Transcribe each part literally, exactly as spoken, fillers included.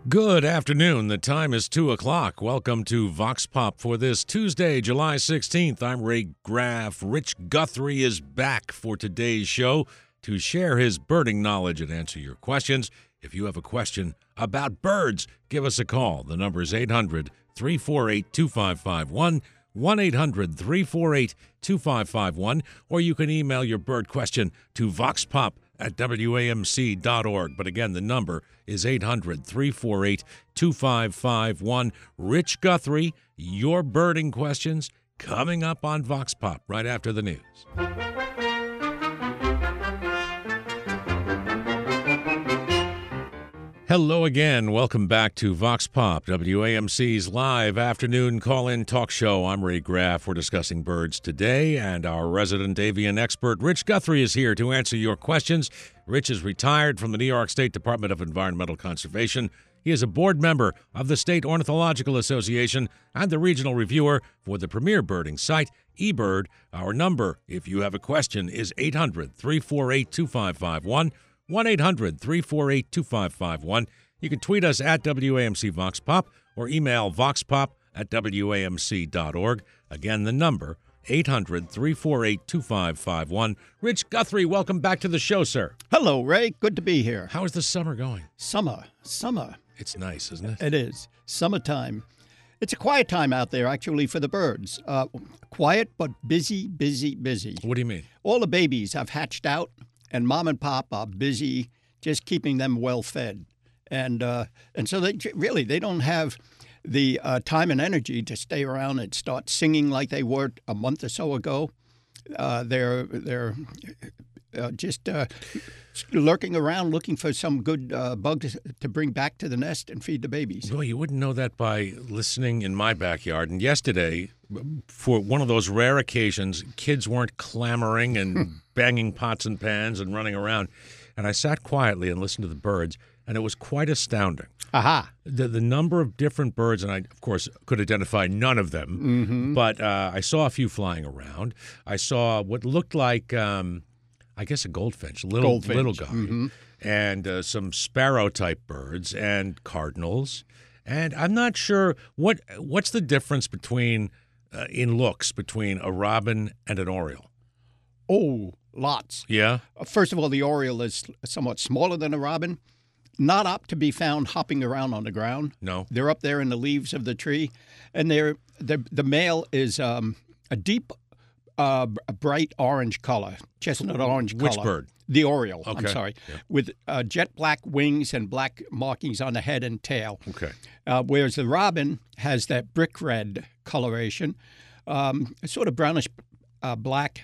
Good afternoon. The time is two o'clock. Welcome to Vox Pop for this Tuesday, July sixteenth. I'm Ray Graff. Rich Guthrie is back for today's show to share his birding knowledge and answer your questions. If you have a question about birds, give us a call. The number is eight hundred, three four eight, two five five one, one eight hundred, three four eight, two five five one, or you can email your bird question to voxpop at W A M C dot org. But again, the number is eight hundred, three four eight, two five five one. Rich Guthrie, your birding questions coming up on Vox Pop right after the news. Hello again. Welcome back to Vox Pop, W A M C's live afternoon call-in talk show. I'm Ray Graff. We're discussing birds today, and our resident avian expert, Rich Guthrie, is here to answer your questions. Rich is retired from the New York State Department of Environmental Conservation. He is a board member of the State Ornithological Association and the regional reviewer for the premier birding site, eBird. Our number, if you have a question, is eight hundred, three four eight, two five five one. one eight hundred, three four eight, two five five one. You can tweet us at W A M C Vox Pop or email voxpop at W A M C dot org. Again, the number, eight hundred, three four eight, two five five one. Rich Guthrie, welcome back to the show, sir. Hello, Ray. Good to be here. How is the summer going? Summer. Summer. It's nice, isn't it? It is. Summertime. It's a quiet time out there, actually, for the birds. Uh, quiet, but busy, busy, busy. What do you mean? All the babies have hatched out, and mom and pop are busy just keeping them well fed. And uh, and so they really, they don't have the uh, time and energy to stay around and start singing like they were a month or so ago. Uh, they're they're uh, just uh, lurking around looking for some good uh, bugs to bring back to the nest and feed the babies. Well, you wouldn't know that by listening in my backyard. And yesterday, for one of those rare occasions, kids weren't clamoring and banging pots and pans and running around. And I sat quietly and listened to the birds, and it was quite astounding. Aha. The, the number of different birds, and I, of course, could identify none of them, Mm-hmm. but uh, I saw a few flying around. I saw what looked like, um, I guess, a goldfinch, little, Goldfinch. little guy, Mm-hmm. and uh, some sparrow-type birds and cardinals. And I'm not sure, what what's the difference between, uh, in looks, between a robin and an oriole? Oh, lots. Yeah? First of all, the oriole is somewhat smaller than a robin, not up to be found hopping around on the ground. No. They're up there in the leaves of the tree, and they're the the male is um, a deep, uh, a bright orange color, chestnut orange color. Which bird? The oriole. I'm Okay. sorry, Yeah. with uh, jet black wings and black markings on the head and tail. Okay. Uh, whereas the robin has that brick red coloration, um, sort of brownish uh, black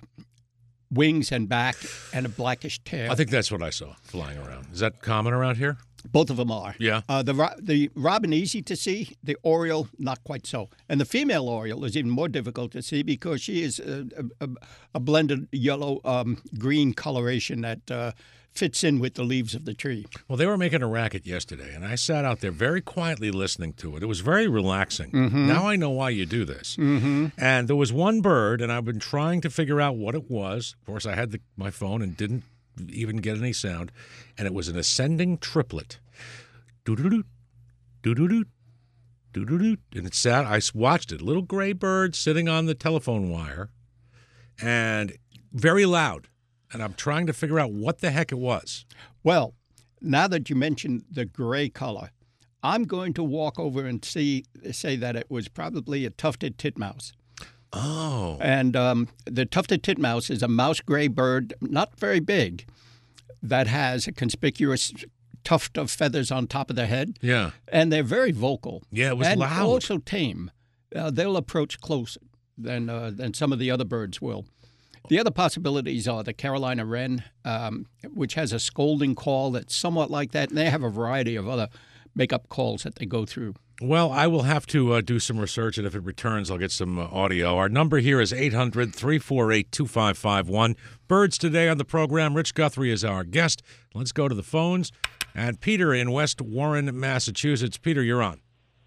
wings and back, and a blackish tail. I think that's what I saw flying around. Is that common around here? Both of them are. Yeah. Uh, the ro- the robin easy to see, the oriole not quite so, and the female oriole is even more difficult to see because she is a, a, a blended yellow um, green coloration that uh, fits in with the leaves of the tree. Well, they were making a racket yesterday, and I sat out there very quietly listening to it. It was very relaxing. Mm-hmm. Now I know why you do this. Mm-hmm. And there was one bird, and I've been trying to figure out what it was. Of course, I had the, my phone and didn't even get any sound, and it was an ascending triplet. Doo-doo-doo, doo-doo-doo, doo-doo-doo. And it sat, I watched it, little gray bird sitting on the telephone wire, and very loud. And I'm trying to figure out what the heck it was. Well, now that you mentioned the gray color, I'm going to walk over and see say that it was probably a tufted titmouse. Oh. And um, the tufted titmouse is a mouse gray bird, not very big, that has a conspicuous tuft of feathers on top of their head. Yeah. And they're very vocal. Yeah, it was and loud. also tame. Uh, they'll approach closer than uh, than some of the other birds will. The other possibilities are the Carolina wren, um, which has a scolding call that's somewhat like that, and they have a variety of other make-up calls that they go through. Well, I will have to uh, do some research, and if it returns, I'll get some uh, audio. Our number here is eight hundred, three four eight, two five five one. Birds today on the program. Rich Guthrie is our guest. Let's go to the phones. And Peter in West Warren, Massachusetts. Peter, you're on.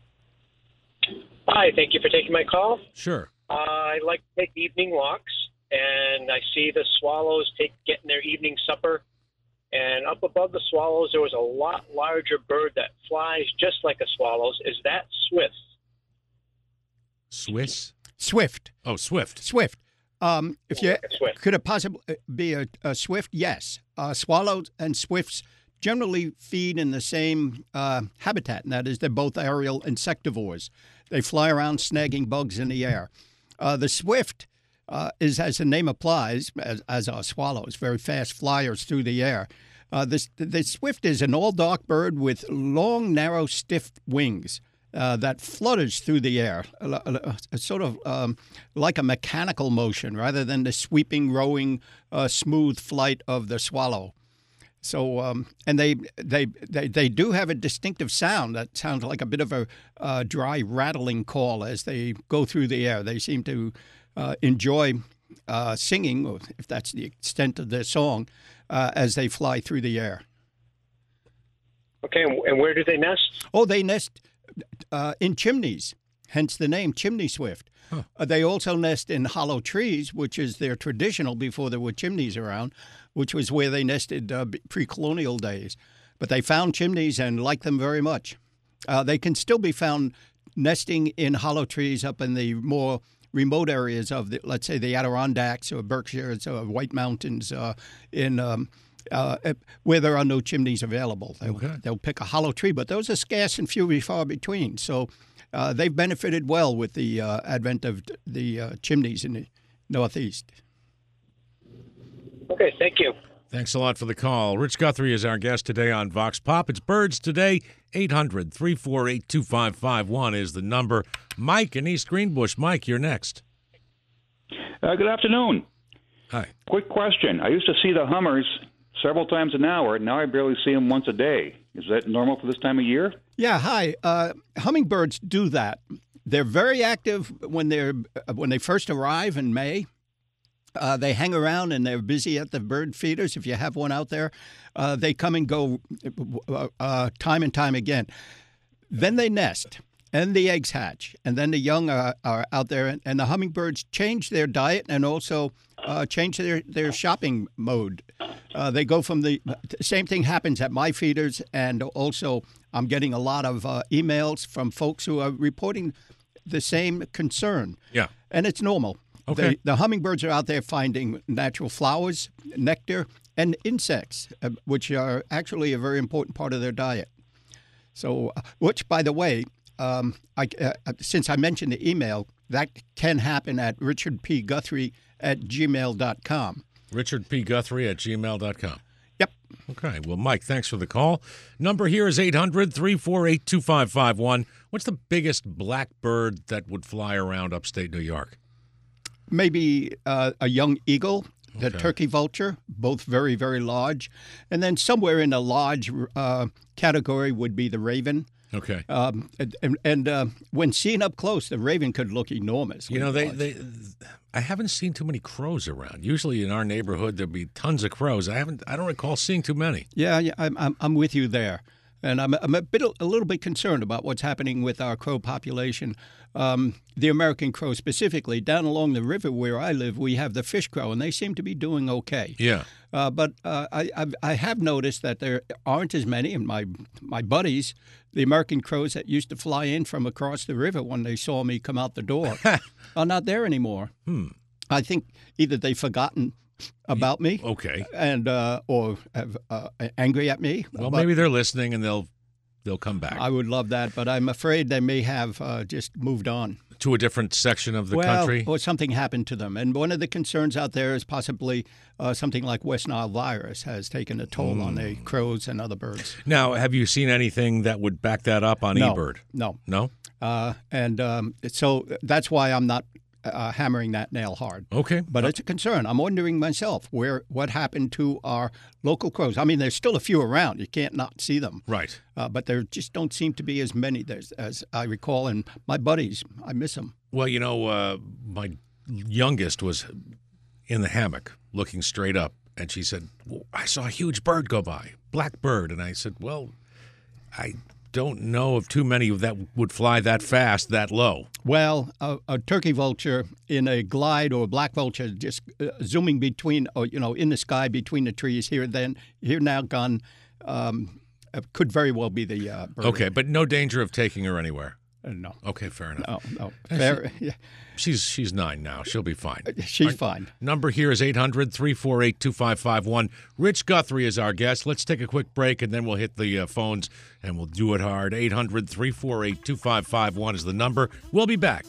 Hi, thank you for taking my call. Sure. Uh, I like to take evening walks, and I see the swallows take getting their evening supper. And up above the swallows, there was a lot larger bird that flies just like a swallows. Is that swift? Swiss? Swift. Oh, swift. Swift. Um, if you Like a swift. could it possibly be a, a swift? Yes. Uh, swallows and swifts generally feed in the same uh, habitat, and that is they're both aerial insectivores. They fly around snagging bugs in the air. Uh, the swift uh, is, as the name applies, as, as are swallows, very fast flyers through the air. Uh, this, the swift is an all-dark bird with long, narrow, stiff wings. Uh, that flutters through the air, uh, uh, sort of um, like a mechanical motion rather than the sweeping, rowing, uh, smooth flight of the swallow. So, um, and they, they they they do have a distinctive sound that sounds like a bit of a uh, dry rattling call as they go through the air. They seem to uh, enjoy uh, singing, if that's the extent of their song, uh, as they fly through the air. Okay, and where do they nest? Oh, they nest uh, in chimneys, hence the name chimney swift. Huh. Uh, they also nest in hollow trees, which is their traditional before there were chimneys around, which was where they nested uh, pre-colonial days. But they found chimneys and liked them very much. Uh, they can still be found nesting in hollow trees up in the more remote areas of, the, let's say, the Adirondacks or Berkshires or White Mountains uh, in um, uh, where there are no chimneys available. They'll, Okay. they'll pick a hollow tree, but those are scarce and few and far between. So uh, they've benefited well with the uh, advent of the uh, chimneys in the Northeast. Okay, thank you. Thanks a lot for the call. Rich Guthrie is our guest today on Vox Pop. It's Birds Today. eight hundred, three four eight, two five five one is the number. Mike in East Greenbush. Mike, you're next. Uh, good afternoon. Hi. Quick question. I used to see the Hummers several times an hour. Now I barely see them once a day. Is that normal for this time of year? Yeah, hi. Uh, hummingbirds do that. They're very active when they're when they first arrive in May. Uh, they hang around and they're busy at the bird feeders. If you have one out there, uh, they come and go uh, uh, time and time again. Then they nest and the eggs hatch, and then the young are, are out there. And, and the hummingbirds change their diet and also uh, change their, their shopping mode. Uh, they go from the same thing happens at my feeders, and also I'm getting a lot of uh, emails from folks who are reporting the same concern. Yeah. And it's normal. Okay. They, the hummingbirds are out there finding natural flowers, nectar, and insects, uh, which are actually a very important part of their diet. So, uh, which, by the way, um, I, uh, since I mentioned the email, that can happen at richard p guthrie at gmail dot com. richard p guthrie at gmail dot com. Yep. Okay. Well, Mike, thanks for the call. Number here is eight hundred, three four eight, two five five one. What's the biggest black bird that would fly around upstate New York? Maybe uh, a young eagle, the Okay. turkey vulture, both very, very large. And then somewhere in the large uh, category would be the raven. Okay. Um, and and, and uh, when seen up close, the raven could look enormous. You know, they, they, I haven't seen too many crows around. Usually in our neighborhood, there'd be tons of crows. I haven't, I don't recall seeing too many. Yeah, yeah, I'm, I'm, I'm with you there. And I'm, I'm a bit, a little bit concerned about what's happening with our crow population. Um, the American crow specifically, down along the river where I live, we have the fish crow, and they seem to be doing okay. Yeah. Uh, but uh, I, I've, I have noticed that there aren't as many, and my my buddies, the American crows that used to fly in from across the river when they saw me come out the door, are not there anymore. Hmm. I think either they've forgotten about me, Okay. and uh, or have, uh, angry at me. Well, But maybe they're listening and they'll they'll come back I would love that, but I'm afraid they may have uh, just moved on. to a different section of the well, country. or something happened to them. And one of the concerns out there is possibly uh, something like West Nile virus has taken a toll on the crows and other birds. Now, have you seen anything that would back that up on No, eBird? no. No? Uh, and um, so that's why I'm not uh, hammering that nail hard. Okay. But it's a concern. I'm wondering myself where what happened to our local crows. I mean, there's still a few around. You can't not see them. Right. Uh, but there just don't seem to be as many as, as I recall. And my buddies, I miss them. Well, you know, uh, my youngest was in the hammock looking straight up, and she said, well, I saw a huge bird go by, black bird. And I said, well, I don't know of too many that would fly that fast, that low. Well, a, a turkey vulture in a glide or a black vulture just uh, zooming between, or, you know, in the sky between the trees here, then, here now, gone. um, it could very well be the uh, bird. Okay, but no danger of taking her anywhere. Uh, no. Okay, fair enough. No, no. Fair, yeah. She's she's nine now. She'll be fine. She's Our fine. Number here is eight hundred, three four eight, two five five one. Rich Guthrie is our guest. Let's take a quick break, and then we'll hit the uh, phones, and we'll do it hard. eight hundred, three four eight, two five five one is the number. We'll be back.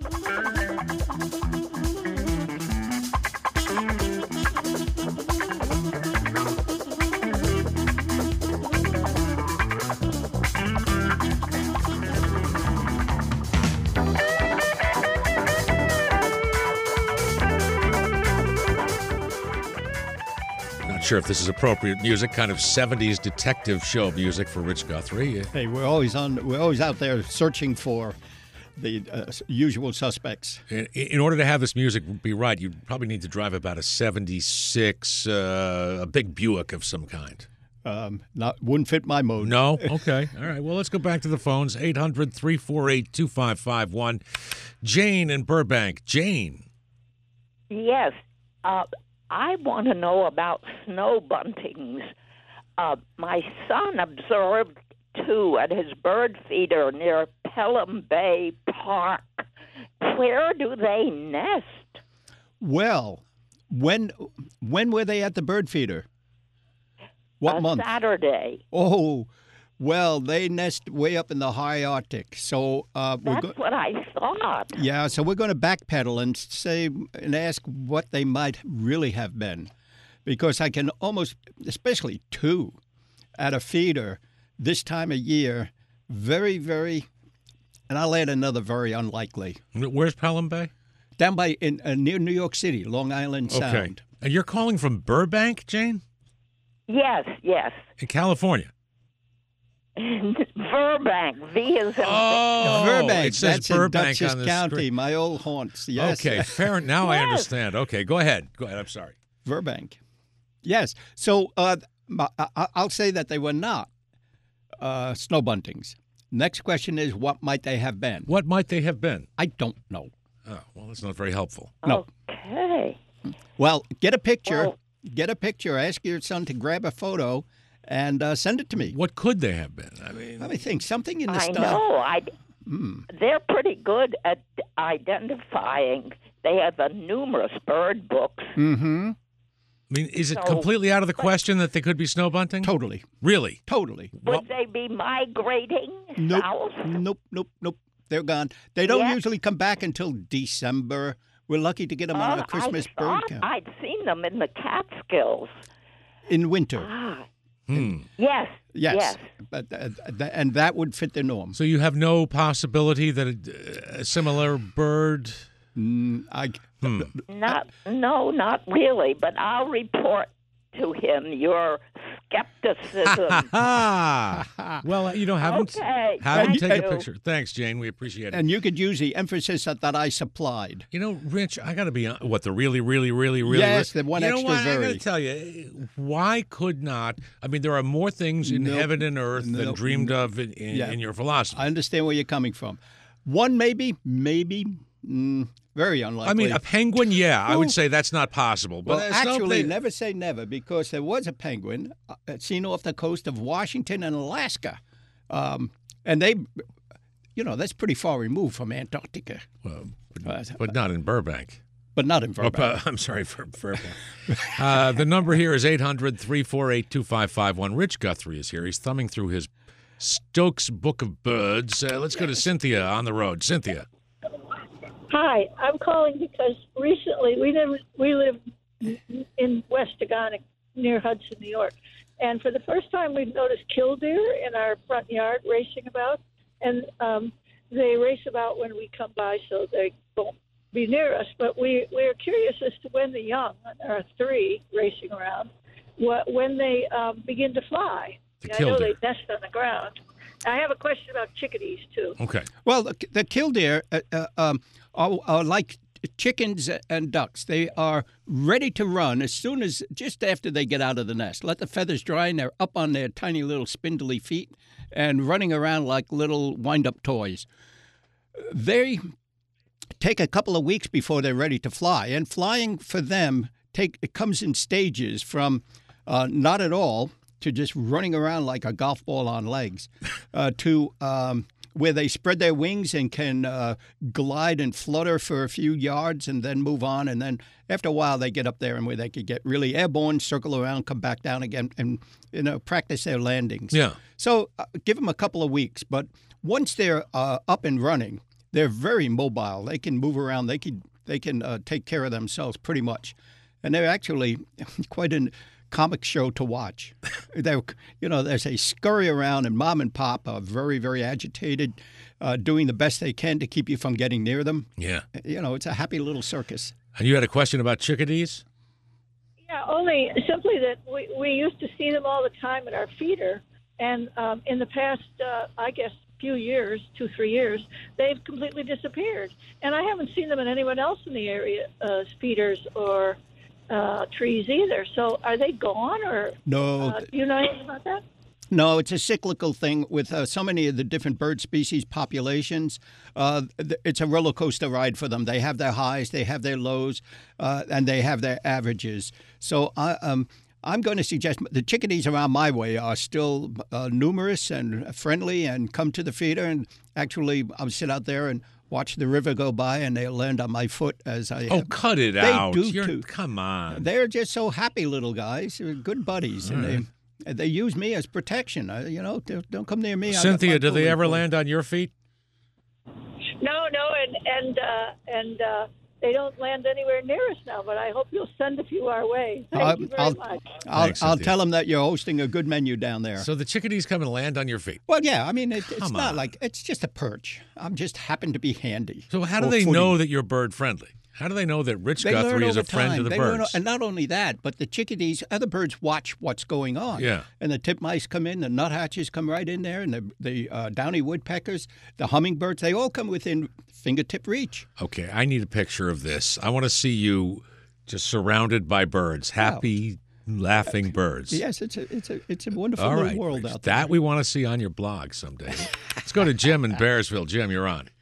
Sure if this is appropriate music, kind of seventies detective show music for Rich Guthrie. Hey, we're always on. We're always out there searching for the uh, usual suspects. In, in order to have this music be right, you probably need to drive about a seventy-six, uh, a big Buick of some kind. Um, not wouldn't fit my mode. No? Okay. All right. Well, let's go back to the phones. eight hundred, three four eight, two five five one. Jane in Burbank. Jane. Yes. Uh, I want to know about snow buntings. Uh, my son observed two at his bird feeder near Pelham Bay Park. Where do they nest? Well, when when were they at the bird feeder? What uh, month? Saturday. Oh, well, they nest way up in the high Arctic. So uh, we're That's go- what I thought. yeah. So we're going to backpedal and say and ask what they might really have been, because I can almost, especially two, at a feeder this time of year, very, very, and I'll add another very unlikely. Where's Pelham Bay? Down by in uh, near New York City, Long Island Sound. Okay. And you're calling from Burbank, Jane? Yes, yes. In California? Burbank. V is in Oh, Burbank. it says That's Burbank in Dutchess on the County, screen. my old haunts. Yes. Okay, fair. Now I Yes. understand. Okay, go ahead. Go ahead. I'm sorry. Burbank. Yes. So uh, my, I, I'll say that they were not uh, snow buntings. Next question is, what might they have been? What might they have been? I don't know. Oh, well, that's not very helpful. No. Okay. Well, get a picture. Well- Get a picture. Ask your son to grab a photo and uh, send it to me. What could they have been? I mean, Let me think. Something in the I style. know. I, Hmm. They're pretty good at identifying. They have a numerous bird books. Mm-hmm. I mean, is it So- completely out of the question that they could be snow bunting? Totally. Really? Totally. Well- Would they be migrating Nope. south? Nope. Nope. Nope. They're gone. They don't Yeah. usually come back until December. We're lucky to get them on Uh, a Christmas I bird thought count I'd seen them in the Catskills. in winter. Ah, Hmm. yes. Yes. Yes. But uh, th- and that would fit the norm. So you have no possibility that a, a similar bird? Mm, I, Hmm. Not, no, not really. But I'll report to him your skepticism. Ah, well, you know, have him, Okay, have him thank take a you. picture. Thanks, Jane. We appreciate it. and you could use the emphasis that, that I supplied. You know, Rich, I got to be hon- what the really, really, really, really. Yes, really- the one you know extra what? I got very. to tell you, why could not? I mean, there are more things in Nope. heaven and earth than Nope. dreamed of in, in, Yeah. in your philosophy. I understand where you're coming from. One maybe, maybe, mm, very unlikely. I mean, a penguin, yeah, I would Well- say that's not possible. But well, it's no- actually, they- never say never, because there was a penguin uh, seen off the coast of Washington and Alaska, um, and they, you know, that's pretty far removed from Antarctica, well, but, Uh, but not in Burbank. but not in Oh, Burbank. uh, I'm sorry for Burbank. uh, the number here is eight hundred, three four eight, two five five one. Rich Guthrie is here. He's thumbing through his Stokes Book of Birds. Uh, let's go to Cynthia on the road. Cynthia. Hi, I'm calling because recently we live we live in West Agonic near Hudson, New York, and for the first time we've noticed killdeer in our front yard racing about, and um, they race about when we come by, so they won't be near us. But we we're curious as to when the young, there are three racing around, what when they um, begin to fly. The I know killdeer. they nest on the ground. I have a question about chickadees too. Okay. Well, the, the killdeer uh, uh, um, are, are like chickens and ducks. They are ready to run as soon as, just after they get out of the nest. Let the feathers dry, and they're up on their tiny little spindly feet and running around like little wind-up toys. They take a couple of weeks before they're ready to fly, and flying for them take it comes in stages from uh, not at all to just running around like a golf ball on legs, uh, to um, where they spread their wings and can uh, glide and flutter for a few yards and then move on. And then after a while, they get up there and where they could get really airborne, circle around, come back down again, and you know practice their landings. Yeah. So uh, give them a couple of weeks, but once they're uh, up and running, they're very mobile. They can move around. They can they can uh, take care of themselves pretty much, and they're actually quite a comic show to watch. They're you know as they scurry around, and mom and pop are very very agitated, uh, doing the best they can to keep you from getting near them. Yeah. You know, it's a happy little circus. And you had a question about chickadees? Yeah, only simply that we, we used to see them all the time at our feeder, and um, in the past, uh, I guess, few years, two, three years, they've completely disappeared. And I haven't seen them in anyone else in the area, uh, feeders or uh, trees either. So are they gone, or No. uh, do you know anything about that? No, it's a cyclical thing with uh, so many of the different bird species populations. Uh, th- it's a roller coaster ride for them. They have their highs, they have their lows, uh, and they have their averages. So I, um, I'm going to suggest the chickadees around my way are still uh, numerous and friendly, and come to the feeder. And actually, I'll sit out there and watch the river go by, and they'll land on my foot as I. Oh, have. cut it They out. do You're, too. Come on. They're just so happy little guys. They're good buddies, and right. they. They use me as protection. Uh, you know, don't don't come near me. I got Cynthia, my do they pulling ever cord. land on your feet? No, no, and and uh, and uh, they don't land anywhere near us now. But I hope you'll send a few our way. Thank Uh, you very I'll- much. I'll, Thanks, I'll Cynthia. tell them that you're hosting a good menu down there. So the chickadees come and land on your feet. well, yeah, I mean, it, it's Come not on. like it's just a perch. I'm just happen to be handy. So how do Or they footy. know that you're bird friendly? How do they know that Rich They learn Guthrie is over a friend time. to the They learn- birds? and not only that, but the chickadees, other birds watch what's going on. Yeah. And the titmice come in, the nuthatches come right in there, and the the uh, downy woodpeckers, the hummingbirds, they all come within fingertip reach. Okay, I need a picture of this. I want to see you just surrounded by birds, happy, laughing birds. Yes, it's a it's a it's a wonderful All little right, world Rich, out there. that we want to see on your blog someday. Let's go to Jim in Bearsville. Jim, you're on.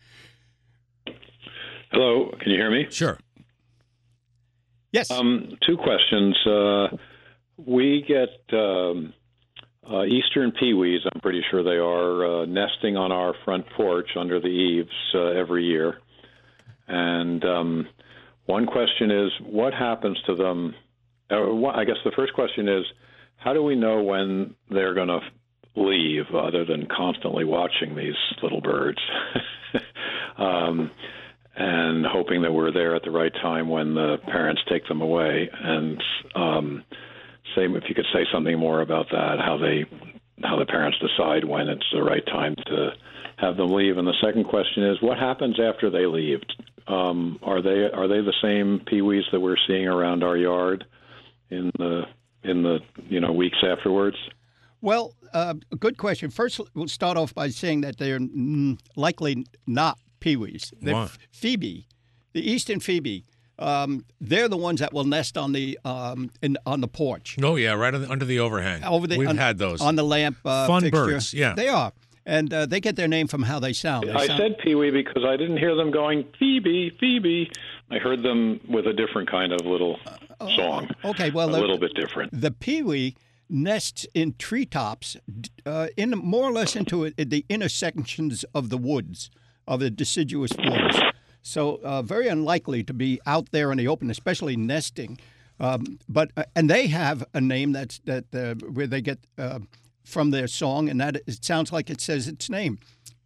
Hello, can you hear me? Sure. Yes. Um, two questions. Uh, we get um, uh, eastern peewees, I'm pretty sure they are, uh, nesting on our front porch under the eaves uh, every year. And um, one question is, what happens to them? Uh, one, I guess the first question is, how do we know when they're going to leave, other than constantly watching these little birds? um, and hoping that we're there at the right time when the parents take them away. And um, say, if you could say something more about that, how they, how the parents decide when it's the right time to have them leave. And the second question is, what happens after they leave? Um, are they are they the same peewees that we're seeing around our yard in the in the you know weeks afterwards? Well, uh, a good question. First, we'll start off by saying that they're mm, likely not peewees. They're Why? f- phoebe, the eastern phoebe. Um, they're the ones that will nest on the um, in, on the porch. Oh, yeah, right on the, under the overhang. Over the, We've on, had those. on the lamp. Uh, Fun fixture. birds, yeah. They are, and uh, they get their name from how they sound. They I sound- said peewee because I didn't hear them going Phoebe, Phoebe. I heard them with a different kind of little song. Okay, well, a the- little bit different. The peewee nests in treetops, uh, in more or less into it, the intersections of the woods, of the deciduous woods. So uh, very unlikely to be out there in the open, especially nesting. Um, but uh, and they have a name that's that uh, where they get uh, from their song, and that it sounds like it says its name.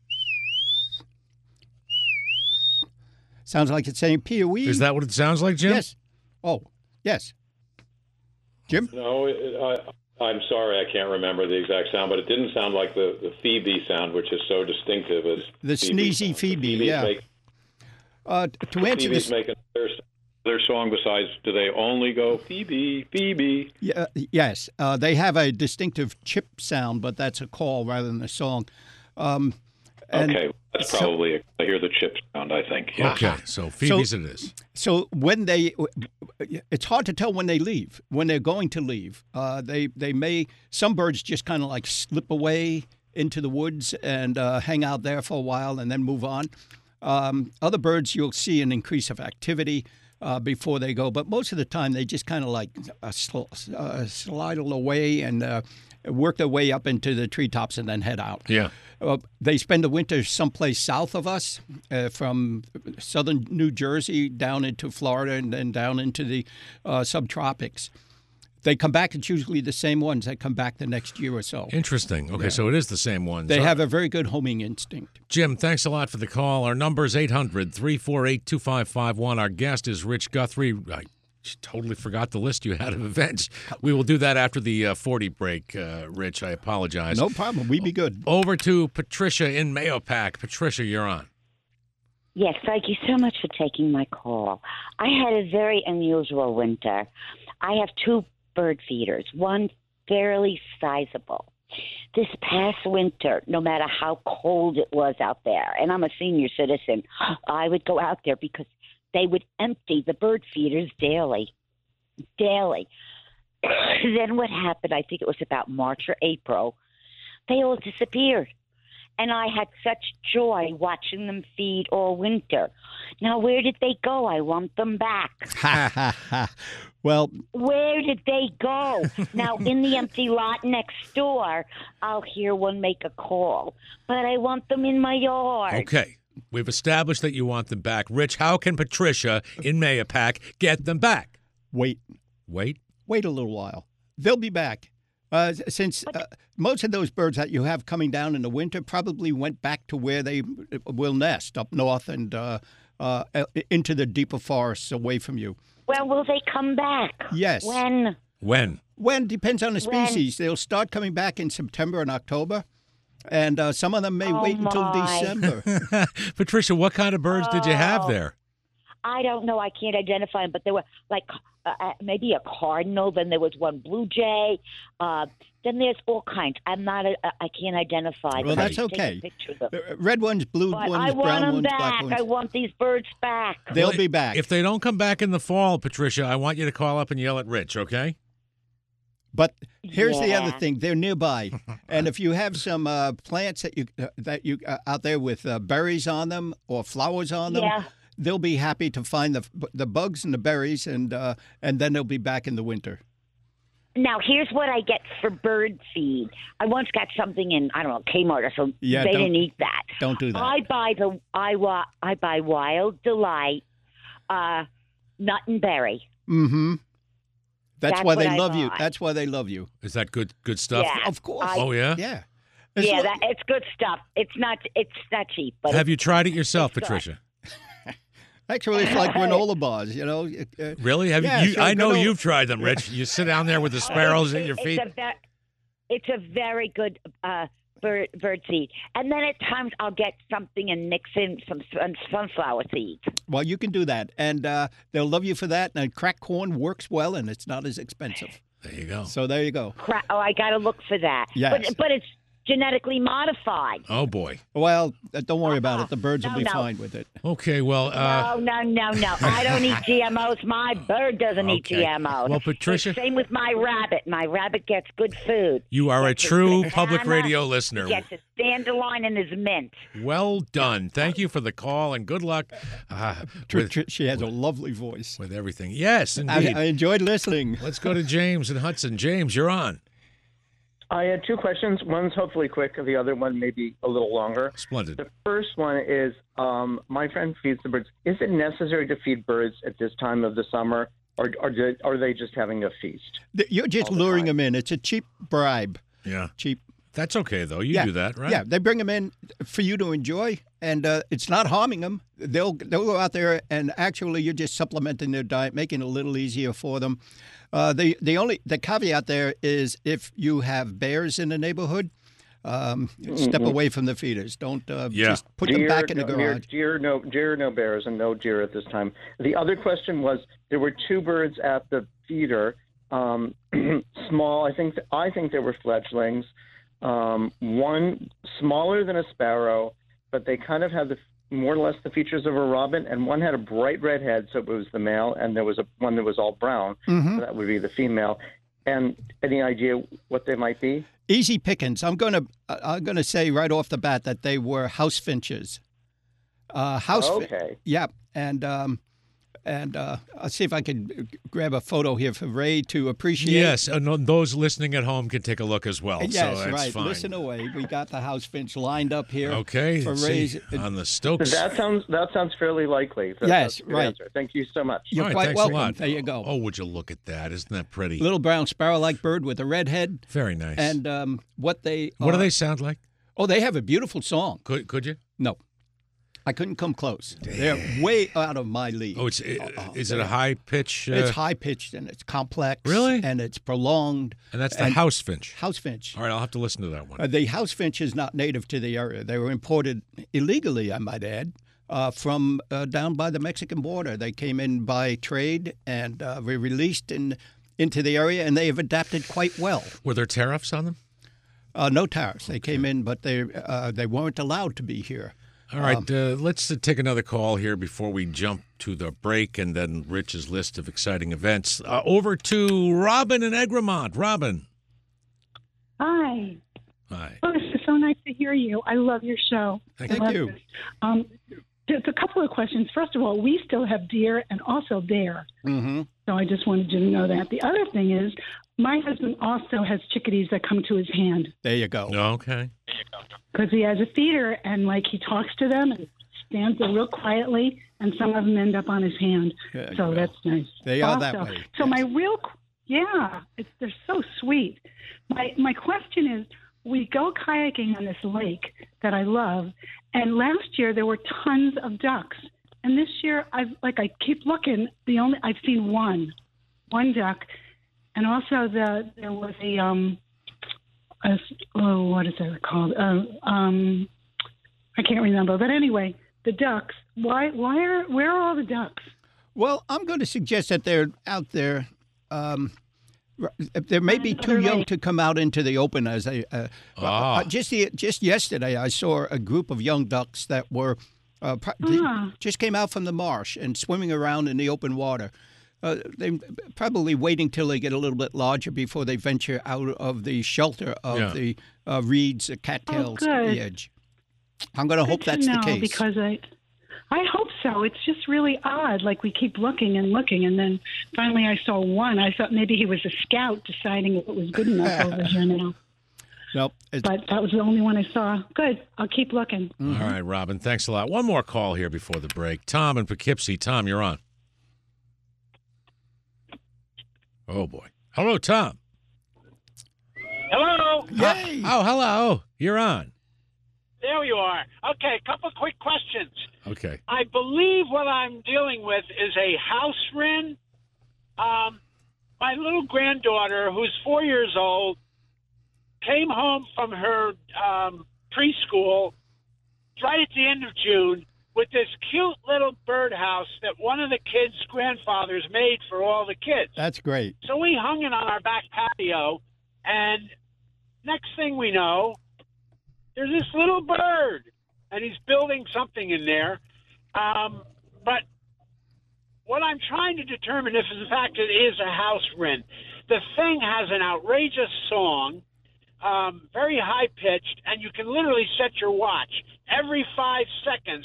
Sounds like it's saying peewee. Is that what it sounds like, Jim? Yes. Oh, yes. Jim? No, it, I, I'm sorry, I can't remember the exact sound, but it didn't sound like the, the Phoebe sound, which is so distinctive as The sneezy sound. Phoebe, Phoebes yeah. Make, Uh, to answer Phoebes this, make their, their song besides, do they only go Phoebe, Phoebe? yeah, yes, uh, they have a distinctive chip sound, but that's a call rather than a song. Um, and Okay, that's so- probably, a, I hear the chip sound, I think. Yeah. Okay, so Phoebe's it is. So when they, it's hard to tell when they leave, when they're going to leave. Uh, they they may, some birds just kind of like slip away into the woods and uh, hang out there for a while and then move on. Um, other birds, you'll see an increase of activity. uh, before they go. But most of the time, they just kind of like uh, sl- uh, slide away and uh, work their way up into the treetops and then head out. Yeah. Uh, they spend the winter someplace south of us, uh, from southern New Jersey down into Florida and then down into the uh, subtropics. They come back, it's usually the same ones that come back the next year or so. Interesting. Okay, Yeah. so it is the same ones. They All have a very good homing instinct. Jim, thanks a lot for the call. Our number is eight hundred, three four eight, two five five one. Our guest is Rich Guthrie. I totally forgot the list you had of events. We will do that after the uh, forty break, uh, Rich. I apologize. No problem. We be good. Over to Patricia in Mahopac. Patricia, you're on. Yes, thank you so much for taking my call. I had a very unusual winter. I have two bird feeders, one fairly sizable. This past winter, no matter how cold it was out there, and I'm a senior citizen, I would go out there because they would empty the bird feeders daily, daily. Then what happened, I think it was about March or April, they all disappeared. And I had such joy watching them feed all winter. Now, where did they go? I want them back. Ha, ha, ha. Well, Where did they go? Now, in the empty lot next door, I'll hear one make a call. But I want them in my yard. Okay. We've established that you want them back. Rich, how can Patricia in Mahopac get them back? wait. Wait. Wait a little while. They'll be back. Uh, since uh, most of those birds that you have coming down in the winter probably went back to where they will nest up north and uh, uh, into the deeper forests away from you. Well, will they come back? Yes. When? When? When depends on the When? species. They'll start coming back in September and October, and uh, some of them may Oh, wait until my. December. Patricia, what kind of birds did you have Oh. there? I don't know. I can't identify them, but there were like uh, uh, maybe a cardinal. Then there was one blue jay. Uh, then there's all kinds. I'm not. A, I can't identify. Well, them. I that's can take a okay. picture of them. Uh, Red ones, blue But ones, I want brown them ones, black back. ones. I want these birds back. They'll Well, be back. If they don't come back in the fall, Patricia, I want you to call up and yell at Rich, okay? But here's the other Yeah. thing: they're nearby, and if you have some uh, plants that you uh, that you uh, out there with uh, berries on them or flowers on them, Yeah. they'll be happy to find the the bugs and the berries, and uh, and then they'll be back in the winter. Now, here's what I get for bird feed. I once got something in, I don't know, Kmart or something. Yeah, they don't- didn't eat that. Don't do that. I buy the I wa I buy Wild Delight, uh, nut and berry. Mm-hmm. That's, That's why what they I love you. buy. That's why they love you. Is that good good stuff? Yeah. Of course. I- Oh, yeah? Yeah. It's yeah, lo- that, it's good stuff. It's not it's not cheap, but Have you tried it yourself, it's good. Patricia? Actually, it's like granola bars. You know. Uh, Really? Have Yeah, you? sure, I know granola- you've tried them, Rich. You sit down there with the sparrows at your It's feet. a ve- it's a very good uh, bird bird seed. And then at times I'll get something and mix in some sun- sunflower seeds. well, you can do that, and uh, they'll love you for that. And cracked corn works well, and it's not as expensive. There you go. So there you go. Cra- oh, I got to look for that. Yes. But but it's genetically modified. Oh, boy. Well, uh, don't worry about it. The birds will No, be no. fine with it. Okay, well, uh, no, no, no, no. I don't eat G M Os. My bird doesn't eat Okay. G M Os. Well, Patricia- It's same with my rabbit. My rabbit gets good food. you are a Gets his true banana, public radio listener. He gets his dandelion and his mint. Well done. Thank you for the call, and good luck uh, Tr- with, tr- She has a lovely voice. with everything. Yes, I, indeed. I enjoyed listening. Let's go to James in Hudson. James, you're on. I had two questions. One's hopefully quick, the other one maybe a little longer. Splendid. The first one is um, my friend feeds the birds. Is it necessary to feed birds at this time of the summer, or, or do, are they just having a feast? Th- You're just All the luring time. them in. It's a cheap bribe. Yeah. Cheap. That's okay, though. You yeah. do that, right? Yeah, they bring them in for you to enjoy, and uh, it's not harming them. They'll they'll go out there, and actually, you're just supplementing their diet, making it a little easier for them. Uh, the the only the caveat there is if you have bears in the neighborhood, um, step Mhm. away from the feeders. Don't uh, Yeah. just put deer, them back in the no, garage. Deer, no, deer, no bears, and no deer at this time. The other question was there were two birds at the feeder, um, small. I think I think they were fledglings. Um, one smaller than a sparrow, but they kind of had the more or less the features of a robin, and one had a bright red head, so it was the male, and there was a one that was all brown, Mhm. so that would be the female. And any idea what they might be? Easy pickings. I'm gonna I'm gonna say right off the bat that they were house finches. Uh, house. fin- Okay. yeah, and um, And uh, I'll see if I can grab a photo here for Ray to appreciate. Yes, and those listening at home can take a look as well. Yes, so that's right. Fine. Listen away. We got the house finch lined up here. Okay, for let's Ray's. see, on the Stokes. That sounds that sounds fairly likely. That, Yes, that's a good right. answer. Thank you so much. You're All right, quite thanks welcome. a lot. There you go. Oh, would you look at that? Isn't that pretty? Little brown sparrow-like bird with a red head. Very nice. And um, what they what uh, do they sound like? Oh, they have a beautiful song. Could could you? No, I couldn't come close. They're way out of my league. Oh, it's Uh, uh, is it a high pitch? Uh, It's high pitched and it's complex. Really? And it's prolonged. and that's the and- house finch. House finch. All right, I'll have to listen to that one. Uh, the house finch is not native to the area. They were imported illegally, I might add, uh, from uh, down by the Mexican border. They came in by trade and uh, were released in into the area, and they have adapted quite well. Were there tariffs on them? Uh, no tariffs. They came in, but they uh, they weren't allowed to be here. All right, Um, uh, let's uh, take another call here before we jump to the break and then Rich's list of exciting events. Uh, over to Robin in Egremont. Robin. Hi. Hi. Oh, this is so nice to hear you. I love your show. Thank I love you. this. Um, there's a couple of questions. First of all, we still have deer and also bear. Mm-hmm. So I just wanted you to know that. The other thing is, my husband also has chickadees that come to his hand There you go. Okay. because he has a feeder and, like, he talks to them and stands there real quietly, and some of them end up on his hand. Yeah, so well, that's nice. they are that Also- way, So yes. my real, qu- yeah, it's, they're so sweet. My my question is, we go kayaking on this lake that I love, and last year there were tons of ducks, and this year I've like I keep looking. The only I've seen one, one duck, and also the there was a um, a, oh what is that called? Uh, um, I can't remember, but anyway, the ducks. Why why are where are all the ducks? Well, I'm going to suggest that they're out there. Um, they may be too young to come out into the open as they. Uh, Ah. uh, just the, just yesterday, I saw a group of young ducks that were uh, pro- they Ah. just came out from the marsh and swimming around in the open water. Uh, they probably waiting till they get a little bit larger before they venture out of the shelter of Yeah. the uh, reeds, the cattails Oh, at good. the edge. I'm going to hope Good to that's the know, case. because I, I hope so. It's just really odd. Like we keep looking and looking, and then finally I saw one. I thought maybe he was a scout deciding if it was good enough over here now. Nope. It's, But that was the only one I saw. Good. I'll keep looking. Mm-hmm. All right, Robin, thanks a lot. One more call here before the break. Tom in Poughkeepsie. Tom, you're on. Oh, boy. Hello, Tom. Hello. Yay! Oh, hello. You're on. There you are. Okay, a couple of quick questions. Okay. I believe what I'm dealing with is a house wren. Um, my little granddaughter, who's four years old, came home from her um, preschool right at the end of June with this cute little birdhouse that one of the kids' grandfathers made for all the kids. That's great. So we hung it on our back patio, and next thing we know, there's this little bird, and he's building something in there. Um, but what I'm trying to determine if, in fact, it is a house wren. The thing has an outrageous song, um, very high-pitched, and you can literally set your watch every five seconds.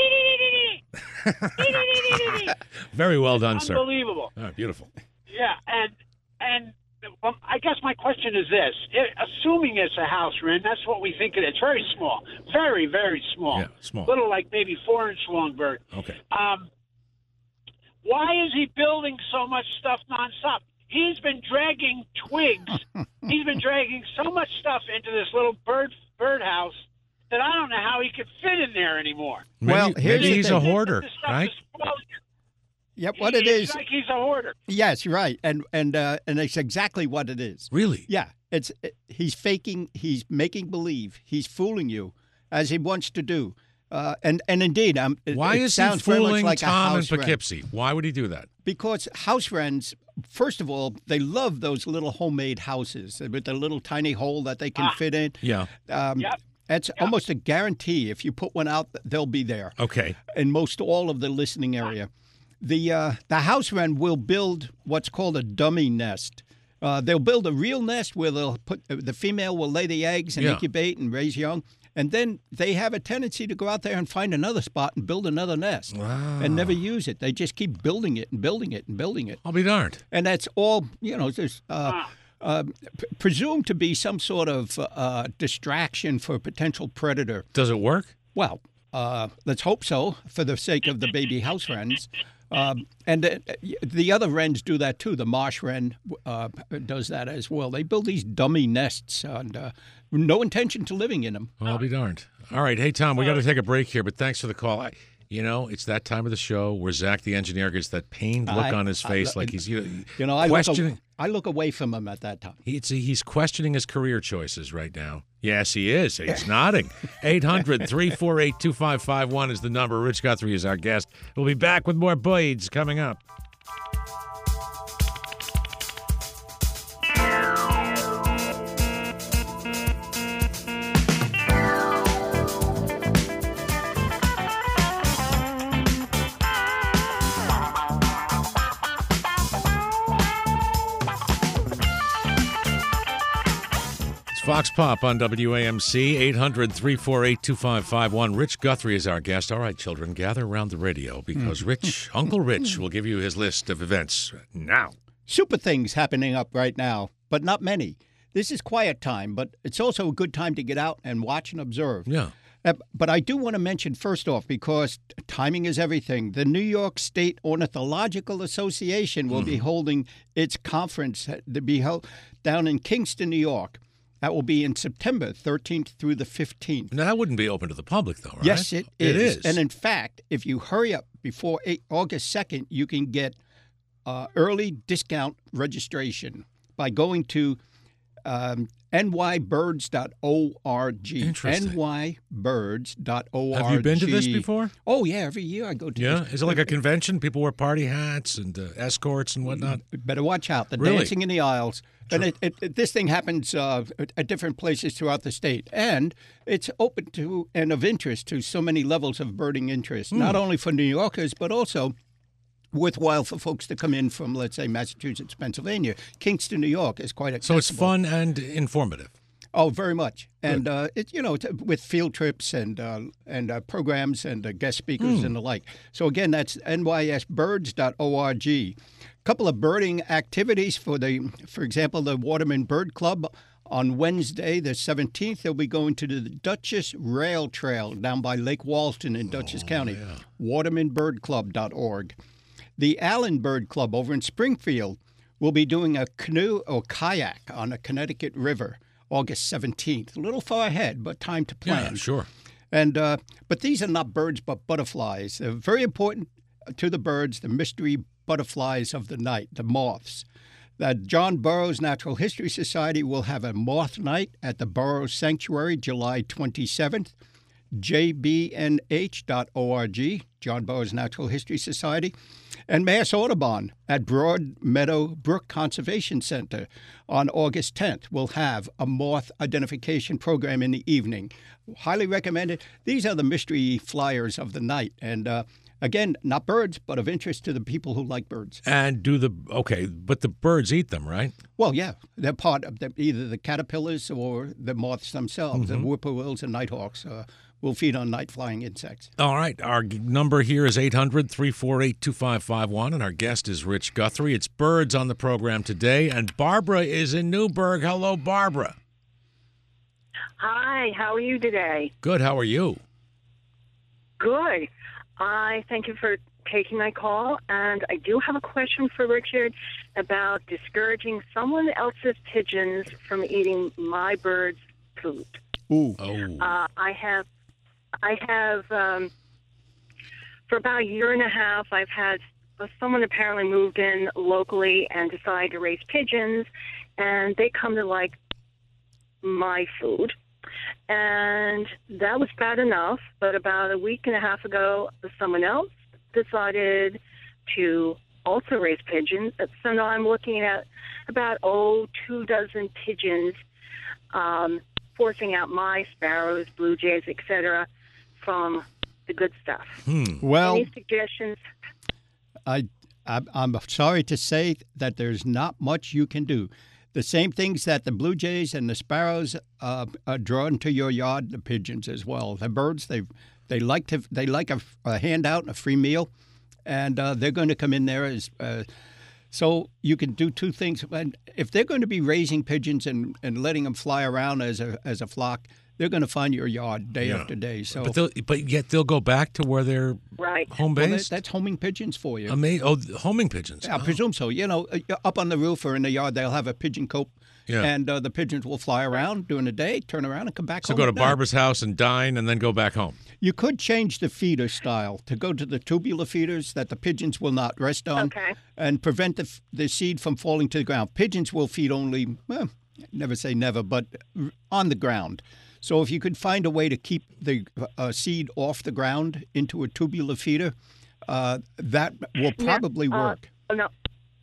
Very well done, sir. Unbelievable. Oh, beautiful. Yeah, and and well, I guess my question is this: it, assuming it's a house wren, that's what we think it is. It's very small, very very small, Yeah, small. little like maybe four inch long bird. Okay. Um, why is he building so much stuff nonstop? He's been dragging twigs. He's been dragging so much stuff into this little bird birdhouse that I don't know how he could fit in there anymore. Maybe, Well, here's maybe the he's thing. a hoarder, This stuff right? is spoiling him. Yep, what He- it it's is. like he's a hoarder. Yes, right, and and uh, and it's exactly what it is. Really? Yeah, it's it, he's faking, he's making believe, he's fooling you, as he wants to do. Uh, and and indeed, um, it, Why it is he sounds very much fooling like a Tom in house wren. Poughkeepsie? Why would he do that? Because house wrens, first of all, they love those little homemade houses with the little tiny hole that they can Ah. fit in. Yeah. Um, Yep. That's almost a guarantee. If you put one out, they'll be there. Okay. In most all of the listening area. The uh, the house wren will build what's called a dummy nest. Uh, they'll build a real nest where they'll put the female will lay the eggs and Yeah. incubate and raise young, and then they have a tendency to go out there and find another spot and build another nest Wow. and never use it. They just keep building it and building it and building it. I'll be darned. And that's all, you know, there's uh, uh, p- presumed to be some sort of uh, distraction for a potential predator. Does it work? Well, uh, let's hope so for the sake of the baby house wrens. Um, and uh, the other wrens do that too. The marsh wren uh, does that as well. They build these dummy nests and uh, no intention to living in them. Well, I'll be darned. All right. Hey, Tom, we got to take a break here, but thanks for the call. I, you know, it's that time of the show where Zach, the engineer, gets that pained look I- on his I- face, like he's you know, You know, I look, questioning. a- I look away from him at that time. He's, he's questioning his career choices right now. Yes, he is. He's nodding. eight hundred, three four eight, two five five one is the number. Rich Guthrie is our guest. We'll be back with more Boyds coming up. Fox Pop on W A M C, eight hundred, three four eight, two five five one. Rich Guthrie is our guest. All right, children, gather around the radio because Rich, Uncle Rich, will give you his list of events now. Super things happening up right now, but not many. This is quiet time, but it's also a good time to get out and watch and observe. Yeah. Uh, but I do want to mention first off, because timing is everything, the New York State Ornithological Association will be holding its conference uh, to be held down in Kingston, New York. That will be in September thirteenth through the fifteenth. Now, that wouldn't be open to the public, though, right? Yes, it is. It is. And in fact, if you hurry up before eight, August second, you can get uh, early discount registration by going to um, N Y birds dot org. Interesting. N Y birds dot org. Have you been to this before? Oh, yeah. Every year I go to Yeah? this. Is it like a convention? People wear party hats and uh, escorts and whatnot? Better watch out. The Really? dancing in the aisles. And it, it, it, this thing happens uh, at- at different places throughout the state. And it's open to and of interest to so many levels of birding interest, Hmm. not only for New Yorkers, but also worthwhile for folks to come in from, let's say, Massachusetts, Pennsylvania. Kingston, New York is quite accessible. So it's fun and informative. Oh, very much. And uh, it, you know, t- with field trips and uh, and uh, programs and uh, guest speakers Hmm. and the like. So again, that's N Y S birds dot org. A couple of birding activities for the, for example, the Waterman Bird Club. On Wednesday, the seventeenth, they'll be going to the Dutchess Rail Trail down by Lake Walton in Dutchess County. waterman bird club dot org. The Allen Bird Club over in Springfield will be doing a canoe or kayak on a Connecticut River. August seventeenth. A little far ahead, but time to plan. Yeah, sure. And uh, but these are not birds, but butterflies. They're very important to the birds, the mystery butterflies of the night, the moths. The John Burroughs Natural History Society will have a moth night at the Burroughs Sanctuary, July twenty-seventh. J B N H dot org, John Burroughs Natural History Society, and Mass Audubon at Broad Meadow Brook Conservation Center on August tenth. We'll have a moth identification program in the evening. Highly recommended. These are the mystery flyers of the night. And uh, again, not birds, but of interest to the people who like birds. And do the, okay, but the birds eat them, right? Well, yeah, they're part of the, either the caterpillars or the moths themselves. The whippoorwills and nighthawks uh, will feed on night-flying insects. All right. Our g- number here is eight hundred, three four eight, two five five one, and our guest is Rich Guthrie. It's birds on the program today, and Barbara is in Newburgh. Hello, Barbara. Hi, how are you today? Good. How are you? Good. I thank you for taking my call, and I do have a question for Richard about discouraging someone else's pigeons from eating my bird's food. Ooh. Oh. Uh, I have, I have, um, for about a year and a half, I've had uh, someone apparently moved in locally and decided to raise pigeons, and they come to like my food. And that was bad enough, but about a week and a half ago, someone else decided to also raise pigeons. So now I'm looking at about, oh, two dozen pigeons um, forcing out my sparrows, blue jays, et cetera, from the good stuff. Well, Any suggestions? I I'm, I'm sorry to say that there's not much you can do. The same things that the blue jays and the sparrows uh, are drawn to your yard, the pigeons as well. The birds, they they like to they like a, a handout and a free meal, and uh, they're going to come in there as. Uh, so you can do two things. And if they're going to be raising pigeons and, and letting them fly around as a as a flock, they're going to find your yard day Yeah. after day. So, But they'll, but yet they'll go back to where they're Right. home well, that, based. that's homing pigeons for you. Ama- oh, homing pigeons. Yeah, I presume so. You know, uh, up on the roof or in the yard, they'll have a pigeon coop, Yeah. and uh, the pigeons will fly around during the day, turn around, and come back So home. go to at night. Barbara's house and dine, and then go back home. You could change the feeder style to go to the tubular feeders that the pigeons will not rest on, Okay. and prevent the, f- the seed from falling to the ground. Pigeons will feed only, well, never say never, but r- on the ground. So if you could find a way to keep the uh, seed off the ground into a tubular feeder, uh, that will probably Now, uh, work. oh, no.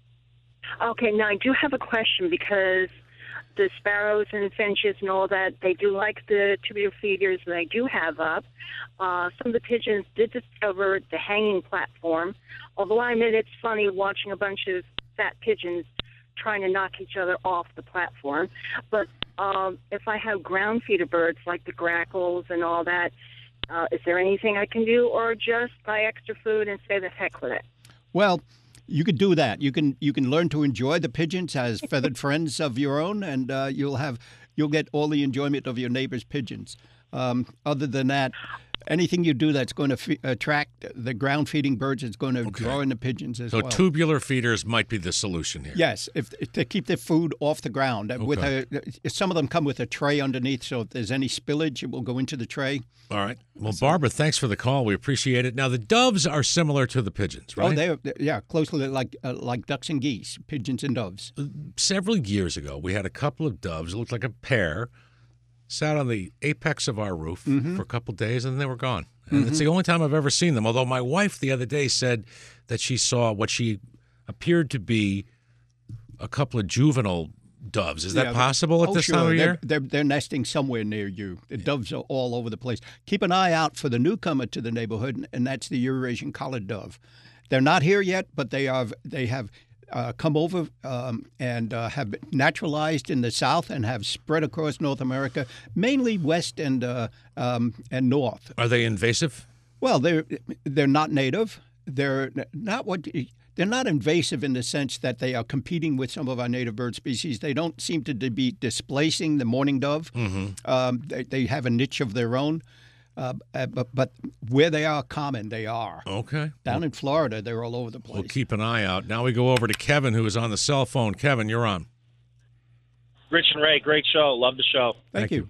Okay, now I do have a question because the sparrows and finches and all that, they do like the tubular feeders that I do have up. Uh, some of the pigeons did discover the hanging platform, although I admit it's funny watching a bunch of fat pigeons trying to knock each other off the platform. But um, if I have ground feeder birds like the grackles and all that, uh, is there anything I can do, or just buy extra food and say the heck with it? Well, you could do that. You can you can learn to enjoy the pigeons as feathered friends of your own, and uh, you'll have you'll get all the enjoyment of your neighbor's pigeons. Um, other than that, anything you do that's going to fe- attract the ground feeding birds is going to draw in the pigeons as So well. tubular feeders might be the solution here. Yes, if, if to keep their food off the ground. Uh, With a, some of them come with a tray underneath, so if there's any spillage, it will go into the tray. All right. Well, Barbara, thanks for the call. We appreciate it. Now, the doves are similar to the pigeons, right? Oh, they're they're- yeah, closely like uh, like ducks and geese, pigeons and doves. Several years ago, we had a couple of doves. It looked like a pair. Sat on the apex of our roof Mhm. for a couple of days, and then they were gone. And it's Mhm. the only time I've ever seen them. Although my wife the other day said that she saw what she appeared to be a couple of juvenile doves. Is that Yeah, possible at oh, this sure. time of they're, year? They're, they're nesting somewhere near you. The doves are all over the place. Keep an eye out for the newcomer to the neighborhood, and that's the Eurasian collared dove. They're not here yet, but they are. They have uh, come over um, and uh, have naturalized in the south and have spread across North America, mainly west and uh, um, and north. Are they invasive? Well, they're they're not native. They're not what they're not invasive in the sense that they are competing with some of our native bird species. They don't seem to be displacing the mourning dove. Mm-hmm. Um, they, they have a niche of their own. Uh, uh, but, but where they are common, they are. Okay. Down in Florida, they're all over the place. We'll keep an eye out. Now we go over to Kevin, who is on the cell phone. Kevin, you're on. Rich and Ray, great show. Love the show. Thank, you.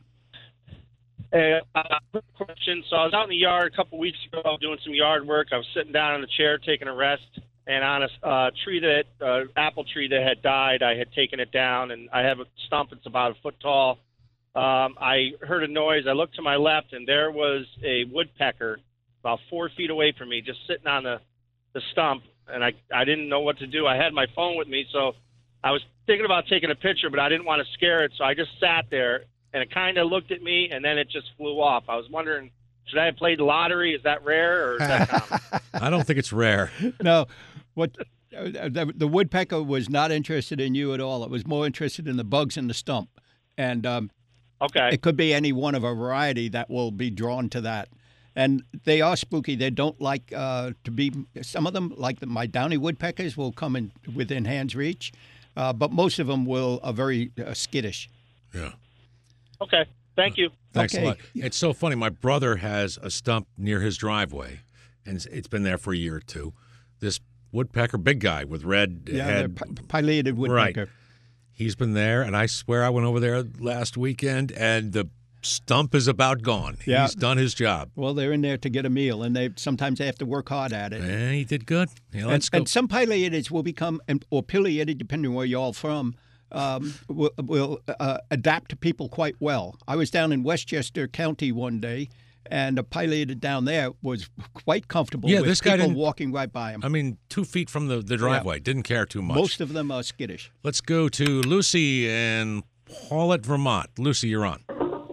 Hey, uh, quick question. So I was out in the yard a couple weeks ago doing some yard work. I was sitting down in the chair taking a rest, and on a uh, tree that uh, apple tree that had died, I had taken it down, and I have a stump that's about a foot tall. Um, I heard a noise. I looked to my left, and there was a woodpecker about four feet away from me, just sitting on the, the stump, and I, I didn't know what to do. I had my phone with me, so I was thinking about taking a picture, but I didn't want to scare it, so I just sat there, and it kind of looked at me, and then it just flew off. I was wondering, should I have played the lottery? Is that rare, or is that common? I don't think it's rare. No, what uh, the, the woodpecker was not interested in you at all. It was more interested in the bugs in the stump, and um, okay, it could be any one of a variety that will be drawn to that. And they are spooky. They don't like uh, to be. Some of them, like the, my downy woodpeckers, will come in within hand's reach, uh, but most of them will are very uh, skittish. Yeah. Okay, thank you. Thanks Okay. a lot. It's so funny. My brother has a stump near his driveway, and it's- it's been there for a year or two. This woodpecker, big guy with red Yeah, head. they're pi- pileated woodpecker. Right. He's been there, and I swear I went over there last weekend, and the stump is about gone. Yeah. He's done his job. Well, they're in there to get a meal, and they sometimes they have to work hard at it. And he did good. Yeah, and, let's go. and some pileated will become, and- or pileated, depending on where you're all from, um, will, will uh, adapt to people quite well. I was down in Westchester County one day, and a pileated down there was quite comfortable Yeah, with this guy people didn't- walking right by him. I mean, two feet from the, the driveway. Didn't care too much. Most of them are skittish. Let's go to Lucy in Paulet, Vermont. Lucy, you're on.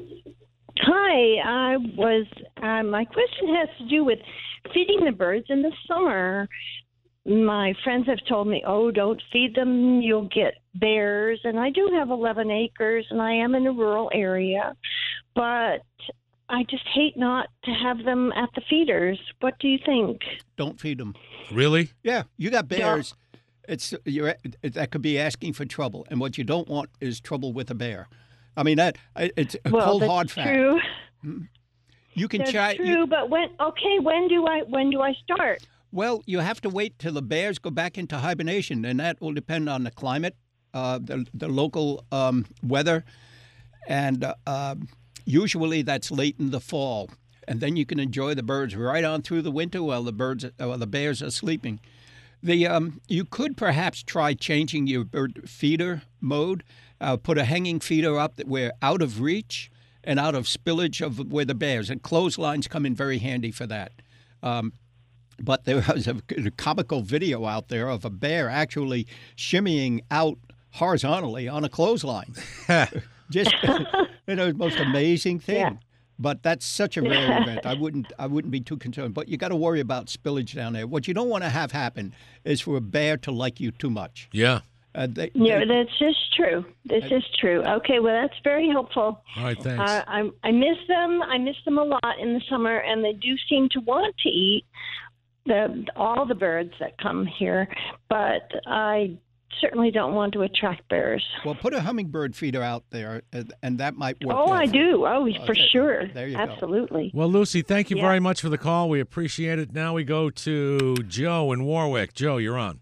Hi, I was. Uh, my question has to do with feeding the birds in the summer. my friends have told me, oh, don't feed them, you'll get bears. And I do have eleven acres, and I am in a rural area. But I just hate not to have them at the feeders. What do you think? Don't feed them. Really? Yeah, you got bears. Yeah. It's you're that could be asking for trouble, and what you don't want is trouble with a bear. I mean that it's a well, cold that's hard fact. True. You can that's try. True, you, but when okay, when do I when do I start? Well, you have to wait till the bears go back into hibernation, and that will depend on the climate, uh, the the local um, weather, and uh, uh, usually that's late in the fall, and then you can enjoy the birds right on through the winter while the birds while the bears are sleeping. The um, you could perhaps try changing your bird feeder mode. Uh, put a hanging feeder up that we're out of reach and out of spillage of where the bears and clotheslines come in very handy for that. Um, but there was a, a comical video out there of a bear actually shimmying out horizontally on a clothesline. Just you know, the most amazing thing. Yeah. But that's such a rare event. I wouldn't I wouldn't be too concerned. But you got to worry about spillage down there. What you don't want to have happen is for a bear to like you too much. Yeah. Uh, they, yeah, they, that's just true. This I, is true. Okay, well, that's very helpful. All right, thanks. Uh, I, I miss them. I miss them a lot in the summer, and they do seem to want to eat the all the birds that come here. But I certainly don't want to attract bears. Well, put a hummingbird feeder out there, and that might work. Oh, I do. Oh, uh, for there, sure. There you Absolutely. go. Well, Lucy, thank you yeah. very much for the call. We appreciate it. Now we go to Joe in Warwick. Joe, you're on.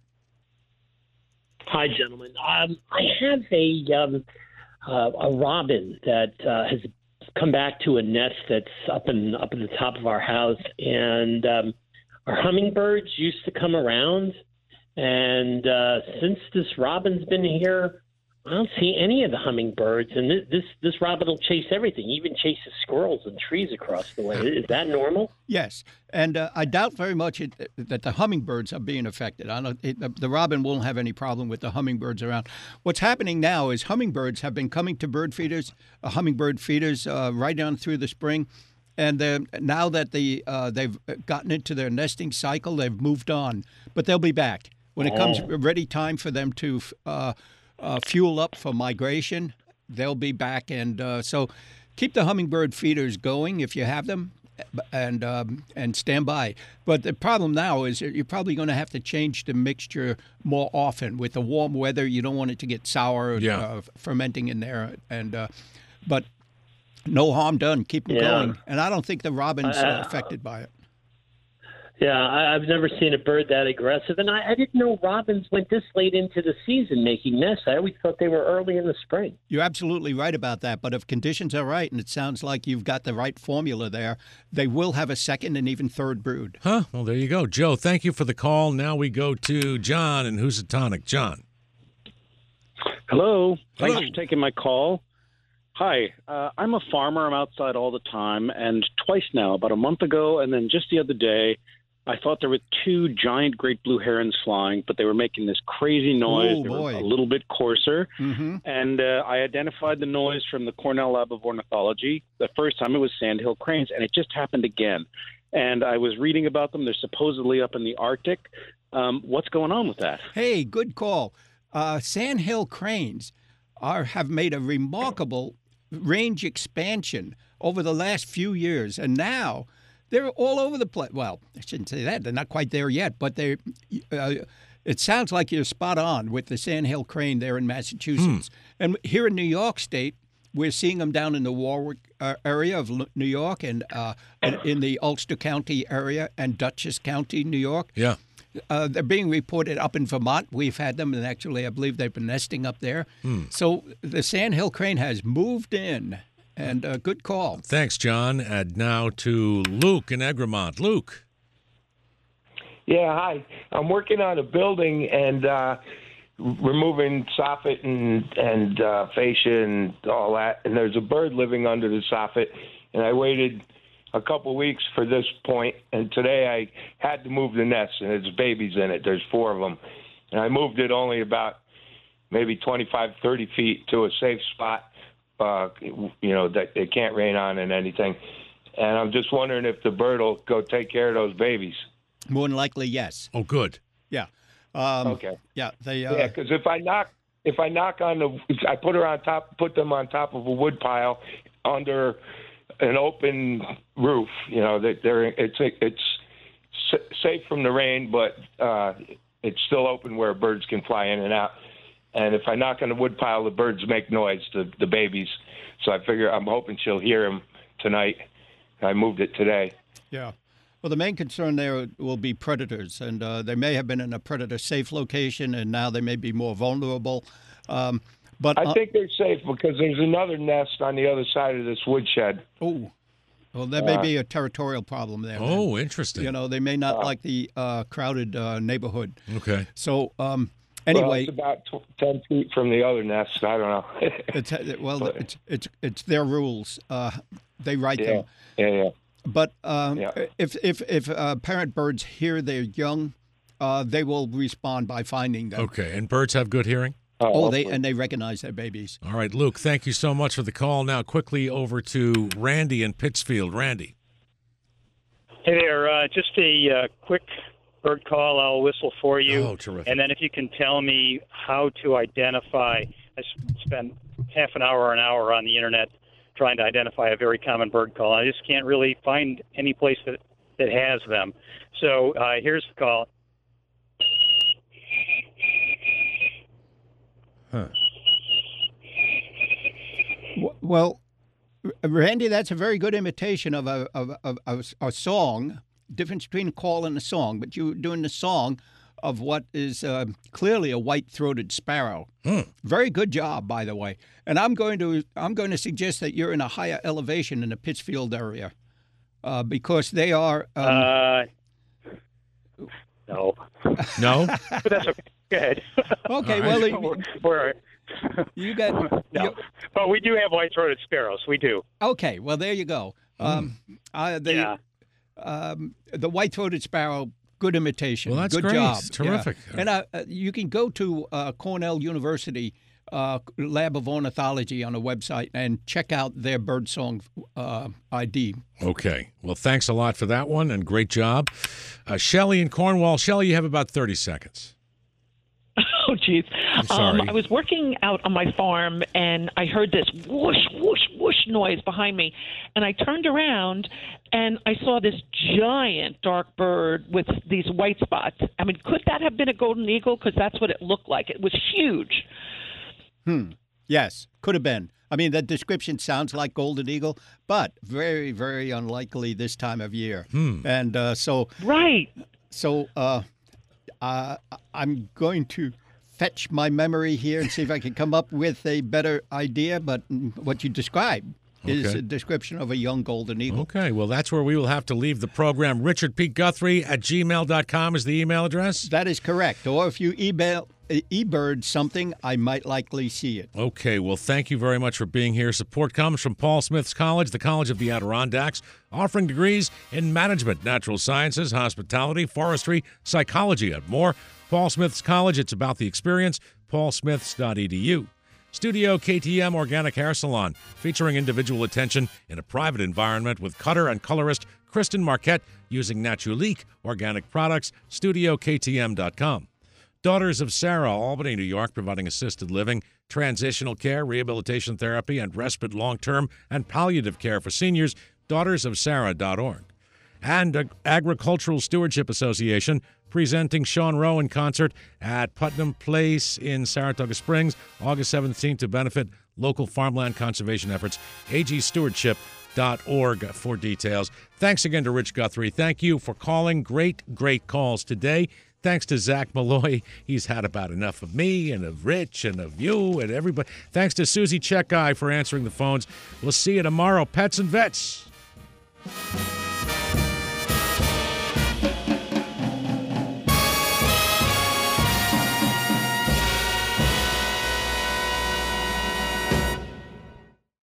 Hi, gentlemen. Um, I have a um, uh, a robin that uh, has come back to a nest that's up in up at the top of our house, and um, our hummingbirds used to come around. And uh, since this robin's been here, I don't see any of the hummingbirds. And this, this this robin will chase everything, even chases squirrels and trees across the way. Is that normal? Yes, and uh, I doubt very much it, that the hummingbirds are being affected. I don't, it, the robin won't have any problem with the hummingbirds around. What's happening now is hummingbirds have been coming to bird feeders, uh, hummingbird feeders, uh, right down through the spring. And uh, now that the uh, they've gotten into their nesting cycle, they've moved on. But they'll be back. When it comes ready time for them to uh, uh, fuel up for migration, they'll be back. And uh, so keep the hummingbird feeders going if you have them, and um, and stand by. But the problem now is you're probably going to have to change the mixture more often. With the warm weather, you don't want it to get sour, yeah. uh, fermenting in there. And uh, But no harm done. Keep them yeah. going. And I don't think the robin's uh, affected by it. Yeah, I, I've never seen a bird that aggressive, and I, I didn't know robins went this late into the season making nests. I always thought they were early in the spring. You're absolutely right about that, but if conditions are right, and it sounds like you've got the right formula there, they will have a second and even third brood. Huh? Well, there you go. Joe, thank you for the call. Now we go to John in Housatonic. John. Hello. Thanks Hello. for taking my call. Hi, uh, I'm a farmer. I'm outside all the time, and twice now, about a month ago, and then just the other day, I thought there were two giant great blue herons flying, but they were making this crazy noise. Oh, they boy. were a little bit coarser. Mm-hmm. And uh, I identified the noise from the Cornell Lab of Ornithology. The first time it was sandhill cranes, and it just happened again. And I was reading about them. They're supposedly up in the Arctic. Um, what's going on with that? Hey, good call. Uh, sandhill cranes are have made a remarkable range expansion over the last few years, and now they're all over the place. Well, I shouldn't say that. They're not quite there yet, but they. Uh, it sounds like you're spot on with the sandhill crane there in Massachusetts. Hmm. And here in New York State, we're seeing them down in the Warwick uh, area of New York and uh, in the Ulster County area and Dutchess County, New York. Yeah. Uh, they're being reported up in Vermont. We've had them, and actually I believe they've been nesting up there. Hmm. So the sandhill crane has moved in. And a uh, good call. Thanks, John. And now to Luke in Egremont. Luke. Yeah, hi. I'm working on a building and uh, removing soffit and, and uh, fascia and all that. And there's a bird living under the soffit. And I waited a couple weeks for this point. And today I had to move the nest, and there's babies in it. There's four of them. And I moved it only about maybe twenty-five, thirty feet to a safe spot. Uh, you know, that it can't rain on and anything. And I'm just wondering if the bird will go take care of those babies. More than likely, yes. Oh, good. Yeah. Um, okay. Yeah. They. Uh, Yeah, because if I knock if I knock on the, I put her on top, put them on top of a wood pile under an open roof. You know, that they're it's it's safe from the rain, but uh, it's still open where birds can fly in and out. And if I knock on the wood pile, the birds make noise, the the babies. So I figure I'm hoping she'll hear them tonight. I moved it today. Yeah. Well, the main concern there will be predators, and uh, they may have been in a predator-safe location, and now they may be more vulnerable. Um, but I uh, think they're safe because there's another nest on the other side of this woodshed. Oh, well, there may Uh, be a territorial problem there. Oh, then. interesting. You know, they may not like the uh, crowded uh, neighborhood. Okay. So, um, Well, anyway, it's about t- ten feet from the other nest. I don't know. it's well, it's it's it's their rules. Uh, they write Yeah, them. yeah, yeah. But um, Yeah. if if if uh, parent birds hear their young, uh, they will respond by finding them. Okay, and birds have good hearing? Oh, they and they recognize their babies. All right, Luke, thank you so much for the call. Now, quickly over to Randy in Pittsfield. Randy. Hey there, uh, just a uh, quick bird call. I'll whistle for you. Oh, terrific. And then if you can tell me how to identify, I s- spent half an hour or an hour on the internet trying to identify a very common bird call. I just can't really find any place that, that has them. So uh, here's the call. Huh. W- Well, R- Randy, that's a very good imitation of a of, of, of a song. Difference between a call and a song, but you're doing the song of what is uh, clearly a white-throated sparrow. Hmm. Very good job, by the way. And I'm going to I'm going to suggest that you're in a higher elevation in the Pittsfield area uh, because they are. Um, Uh, no. No? But that's okay. Go ahead. Okay, All right. well, We're, you got. no. But we do have white-throated sparrows. We do. Okay, well, there you go. Um, uh, the, Yeah. um, the white-throated sparrow, good imitation. Well, that's good great. job. Terrific. Yeah. And uh, uh, you can go to uh, Cornell University uh, Lab of Ornithology on a website and check out their birdsong uh, I D. Okay. Well, thanks a lot for that one, and great job. Uh, Shelley in Cornwall. Shelley, you have about thirty seconds. Oh, geez. sorry. Um, I was working out on my farm, and I heard this whoosh, whoosh, whoosh noise behind me. And I turned around, and I saw this giant dark bird with these white spots. I mean, could that have been a golden eagle? Because that's what it looked like. It was huge. Hmm. Yes, could have been. I mean, that description sounds like golden eagle, but very, very unlikely this time of year. Hmm. And uh, so, right. So, uh, uh, I'm going to fetch my memory here and see if I can come up with a better idea. But what you described is Okay. a description of a young golden eagle. Okay, well, that's where we will have to leave the program. Richard P. Guthrie at gmail dot com is the email address. That is correct. Or if you email eBird something, I might likely see it. Okay, well, thank you very much for being here. Support comes from Paul Smith's College, the College of the Adirondacks, offering degrees in management, natural sciences, hospitality, forestry, psychology, and more. Paul Smith's College, it's about the experience, paul smiths dot e d u. Studio K T M Organic Hair Salon, featuring individual attention in a private environment with cutter and colorist Kristen Marquette using Natulique organic products, studio k t m dot com. Daughters of Sarah, Albany, New York, providing assisted living, transitional care, rehabilitation therapy, and respite long-term and palliative care for seniors, daughters of sarah dot org. And Ag- Agricultural Stewardship Association, presenting Sean Rowe in concert at Putnam Place in Saratoga Springs, August seventeenth, to benefit local farmland conservation efforts. a g stewardship dot org for details. Thanks again to Rich Guthrie. Thank you for calling. Great, great calls today. Thanks to Zach Malloy. He's had about enough of me and of Rich and of you and everybody. Thanks to Susie Checkeye for answering the phones. We'll see you tomorrow. Pets and Vets.